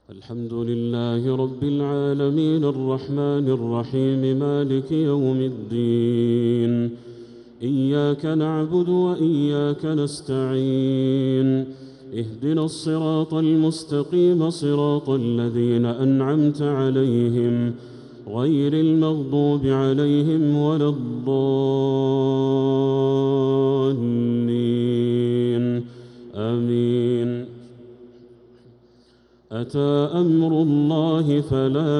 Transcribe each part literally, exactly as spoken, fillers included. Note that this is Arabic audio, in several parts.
الحمد لله رب العالمين الرحمن الرحيم مالك يوم الدين. إياك نعبد وإياك نستعين. اهدنا الصراط المستقيم صراط الذين أنعمت عليهم غير المغضوب عليهم ولا الضالين. آمين. أتى أمر الله فلا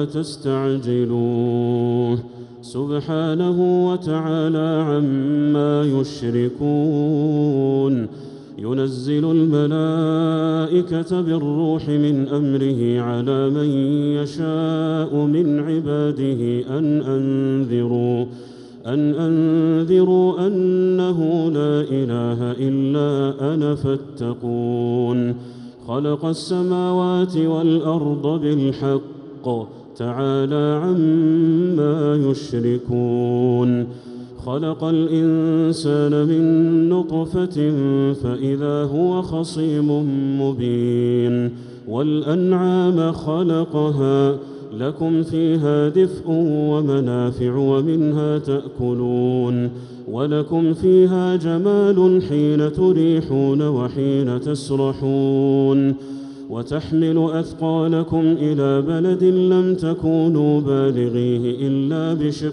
تستعجلوه سبحانه وتعالى عما يشركون. ينزل الملائكة بالروح من أمره على من يشاء من عباده أن أنذروا أن أنذروا أنه لا إله إلا أنا فاتقون. خلق السماوات والأرض بالحق تعالى عما يشركون. خلق الإنسان من نطفة فإذا هو خصيم مبين. والأنعام خلقها لكم فيها دفء ومنافع ومنها تأكلون. ولكم فيها جمال حين تريحون وحين تسرحون. وتحمل أثقالكم إلى بلد لم تكونوا بالغيه إلا بشق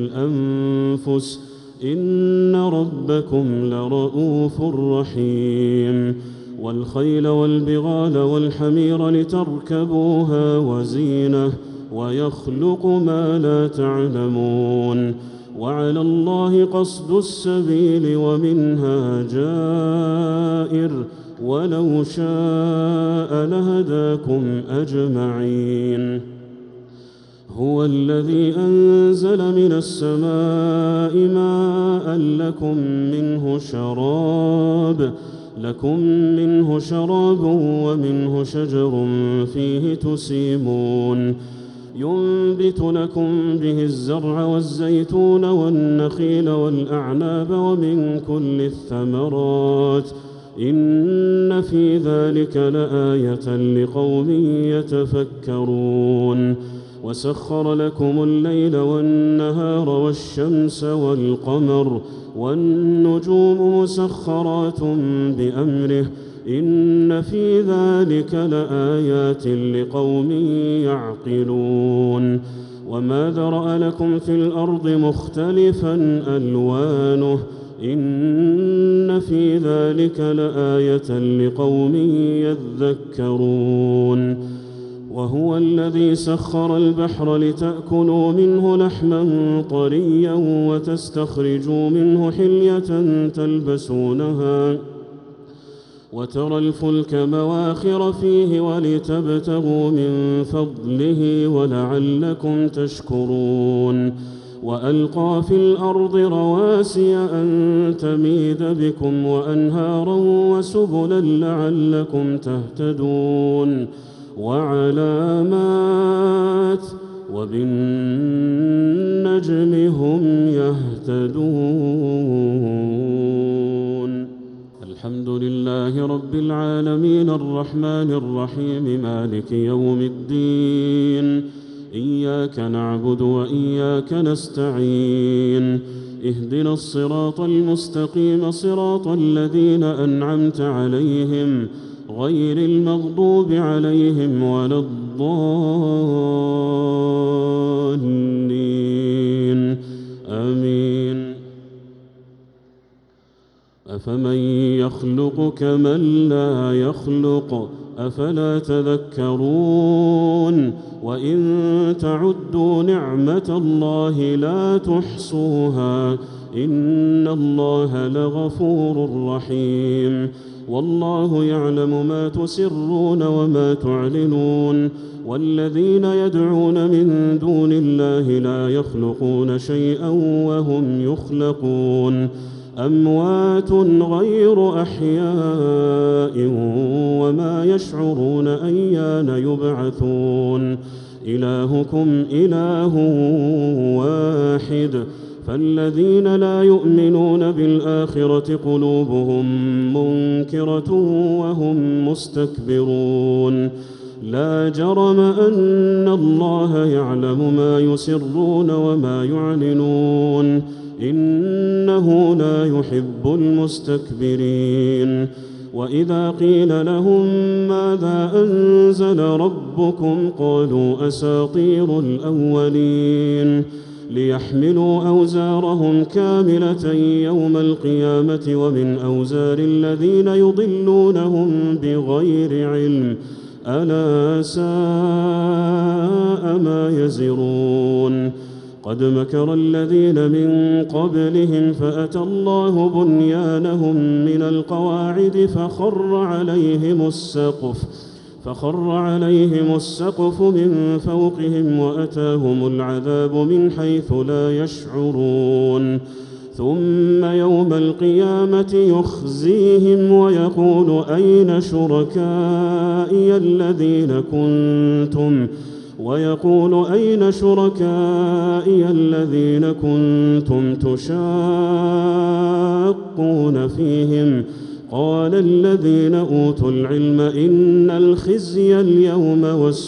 الأنفس إن ربكم لرؤوف رحيم. والخيل والبغال والحمير لتركبوها وزينة ويخلق ما لا تعلمون. وعلى الله قصد السبيل ومنها جائر ولو شاء لهداكم أجمعين. هو الذي أنزل من السماء ماء لكم منه شراب لكم منه شراب ومنه شجر فيه تسيمون. ينبت لكم به الزرع والزيتون والنخيل والأعناب ومن كل الثمرات إن في ذلك لآية لقوم يتفكرون. وسخر لكم الليل والنهار والشمس والقمر والنجوم مسخرات بأمره إن في ذلك لآيات لقوم يعقلون. وما ذرأ لكم في الأرض مختلفا ألوانه إن في ذلك لآية لقوم يذكرون. وهو الذي سخر البحر لتأكلوا منه لحما طريا وتستخرجوا منه حلية تلبسونها وترى الفلك مواخر فيه ولتبتغوا من فضله ولعلكم تشكرون. وألقى في الأرض رواسي أن تميد بكم وأنهارا وسبلا لعلكم تهتدون. وعلامات وبالنجم هم يهتدون. الحمد لله رب العالمين الرحمن الرحيم مالك يوم الدين. إياك نعبد وإياك نستعين. اهدنا الصراط المستقيم صراط الذين أنعمت عليهم غير المغضوب عليهم ولا الضالين. آمين. أفمن يخلق كمن لا يخلق أفلا تذكرون. وإن تعدوا نعمة الله لا تحصوها إن الله لغفور رحيم. والله يعلم ما تسرون وما تعلنون. والذين يدعون من دون الله لا يخلقون شيئا وهم يخلقون. أموات غير أحياء وما يشعرون أيان يبعثون. إلهكم إله واحد فالذين لا يؤمنون بالآخرة قلوبهم منكرة وهم مستكبرون. لا جرم أن الله يعلم ما يسرون وما يعلنون إنه لا يحب المستكبرين. وإذا قيل لهم ماذا أنزل ربكم قالوا أساطير الأولين ليحملوا أوزارهم كاملة يوم القيامة ومن أوزار الذين يضلونهم بغير علم ألا ساء ما يزرون. قد مكر الذين من قبلهم فأتى الله بنيانهم من القواعد فخر عليهم السقف فخر عليهم السقف من فوقهم وأتاهم العذاب من حيث لا يشعرون. ثم يوم القيامة يخزيهم ويقول أين شركائي الذين كنتم ويقول أين شركائي الذين كنتم تشاقون فيهم قال الذين أوتوا العلم إن الخزي اليوم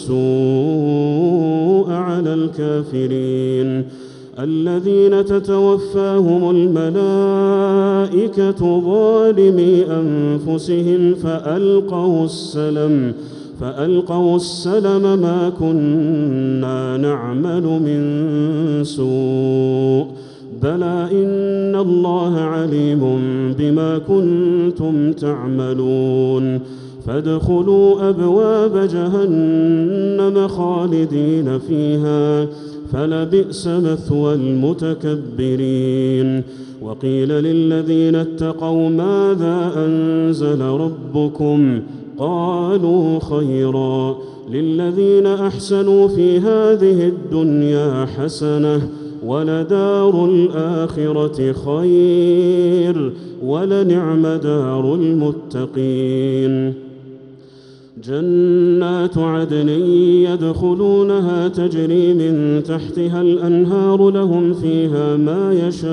والسوء على الكافرين الذين تتوفاهم الملائكة ظالمي أنفسهم فألقوا السلم فألقوا السلم ما كنا نعمل من سوء بلى إن الله عليم بما كنتم تعملون. فادخلوا أبواب جهنم خالدين فيها فلبئس مثوى المتكبرين. وقيل للذين اتقوا ماذا أنزل ربكم قالوا خيرا للذين أحسنوا في هذه الدنيا حسنة ولدار الآخرة خير ولنعم دار المتقين. جنات عدن يدخلونها تجري من تحتها الأنهار لهم فيها ما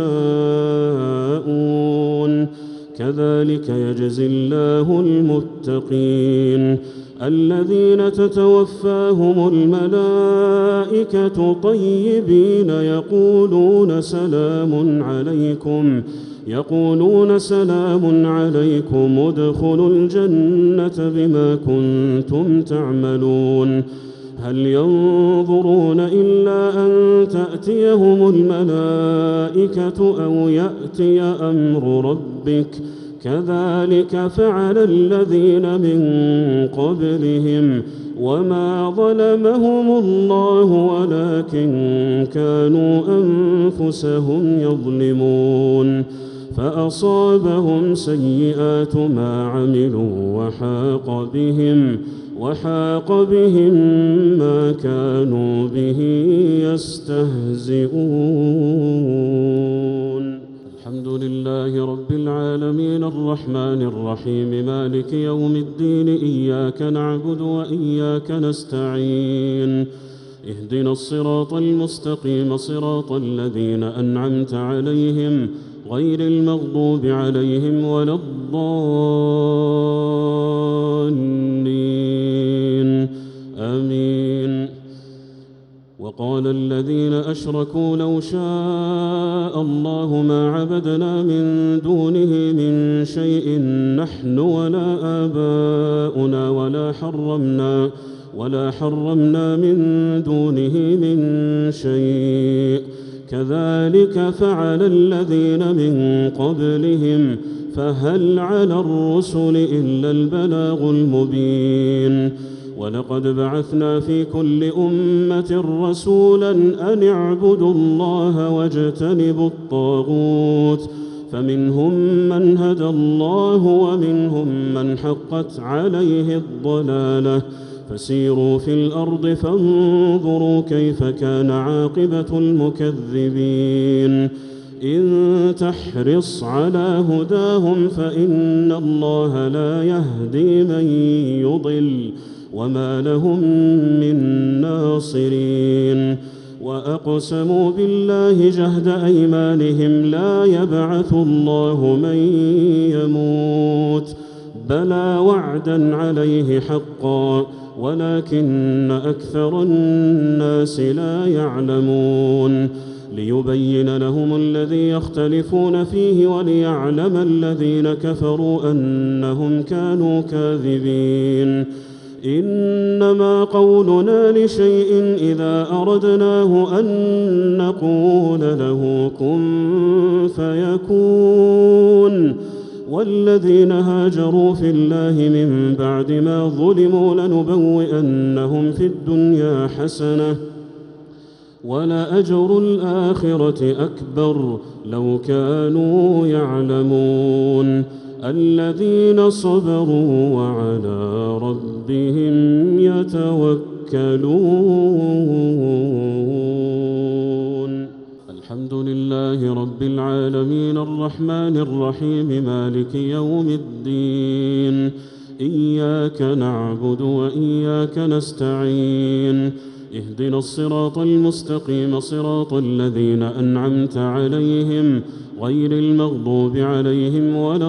يشاءون كذلك يجزي الله المتقين الذين تتوفاهم الملائكة طيبين يقولون سلام عليكم يقولون سلام عليكم ادخلوا الجنة بما كنتم تعملون. هل ينظرون إلا أن تأتيهم الملائكة أو يأتي أمر ربك كذلك فعل الذين من قبلهم وما ظلمهم الله ولكن كانوا أنفسهم يظلمون. فأصابهم سيئات ما عملوا وحاق بهم وحاق بهم ما كانوا به يستهزئون. الحمد لله رب العالمين الرحمن الرحيم مالك يوم الدين إياك نعبد وإياك نستعين اهدنا الصراط المستقيم صراط الذين أنعمت عليهم غير المغضوب عليهم ولا الضالين آمين. وقال الذين أشركوا لو شاء الله ما عبدنا من دونه من شيء نحن ولا آباؤنا ولا حرمنا ولا حرمنا من دونه من شيء كذلك فعل الذين من قبلهم فهل على الرسل إلا البلاغ المبين. ولقد بعثنا في كل أمة رسولا أن اعبدوا الله واجتنبوا الطاغوت فمنهم من هدى الله ومنهم من حقت عليه الضلالة فسيروا في الأرض فانظروا كيف كان عاقبة المكذبين. إن تحرص على هداهم فإن الله لا يهدي من يضل وما لهم من ناصرين. وأقسموا بالله جهد أيمانهم لا يبعث الله من يموت بلى وعدا عليه حقا ولكن أكثر الناس لا يعلمون ليبين لهم الذي يختلفون فيه وليعلم الذين كفروا أنهم كانوا كاذبين إنما قولنا لشيء إذا أردناه أن نقول له كن فيكون والذين هاجروا في الله من بعد ما ظلموا لنبوئنهم في الدنيا حسنة ولأجر الآخرة أكبر لو كانوا يعلمون الذين صبروا وعلى ربهم يتوكلون الحمد لله رب العالمين الرحمن الرحيم مالك يوم الدين إياك نعبد وإياك نستعين اهدنا الصراط المستقيم صراط الذين أنعمت عليهم غير المغضوب عليهم ولا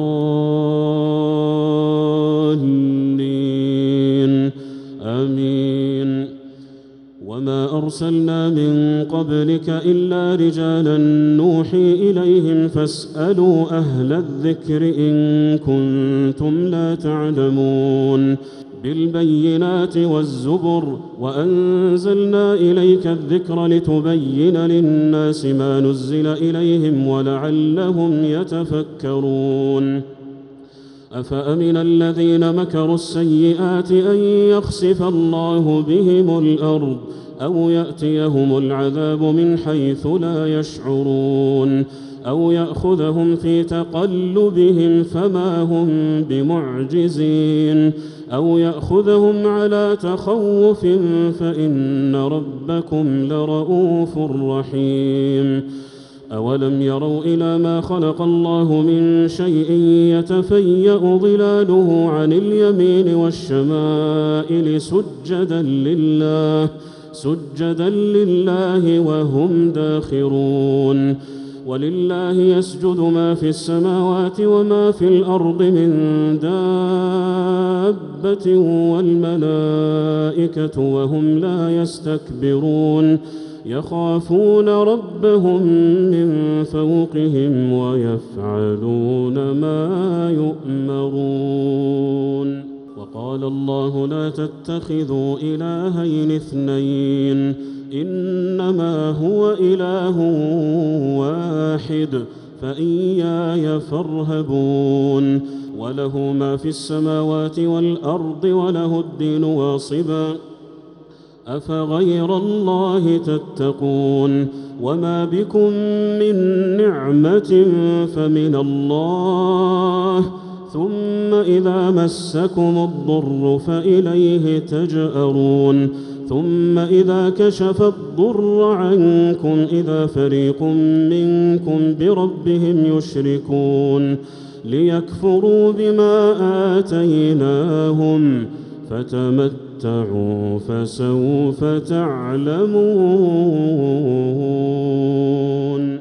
الضالين آمين وما أرسلنا من قبلك إلا رجالا نوحي إليهم فاسألوا أهل الذكر إن كنتم لا تعلمون بالبينات والزبر وأنزلنا إليك الذكر لتبين للناس ما نزل إليهم ولعلهم يتفكرون أفأمن الذين مكروا السيئات أن يخسف الله بهم الأرض أو يأتيهم العذاب من حيث لا يشعرون أو يأخذهم في تقلبهم فما هم بمعجزين أو يأخذهم على تخوف فإن ربكم لرؤوف رحيم أولم يروا إلى ما خلق الله من شيء يتفيأ ظلاله عن اليمين والشمائل سجدا لله سجدا لله وهم داخرون ولله يسجد ما في السماوات وما في الأرض من دابة والملائكة وهم لا يستكبرون يخافون ربهم من فوقهم ويفعلون ما يؤمرون وقال الله لا تتخذوا إلهين اثنين إنما هو إله واحد فإياي فارهبون وله ما في السماوات والأرض وله الدين واصبا أفغير الله تتقون وما بكم من نعمة فمن الله ثم إذا مسكم الضر فإليه تجأرون ثم إذا كشف الضر عنكم إذا فريق منكم بربهم يشركون ليكفروا بما آتيناهم فتمتعوا فسوف تعلمون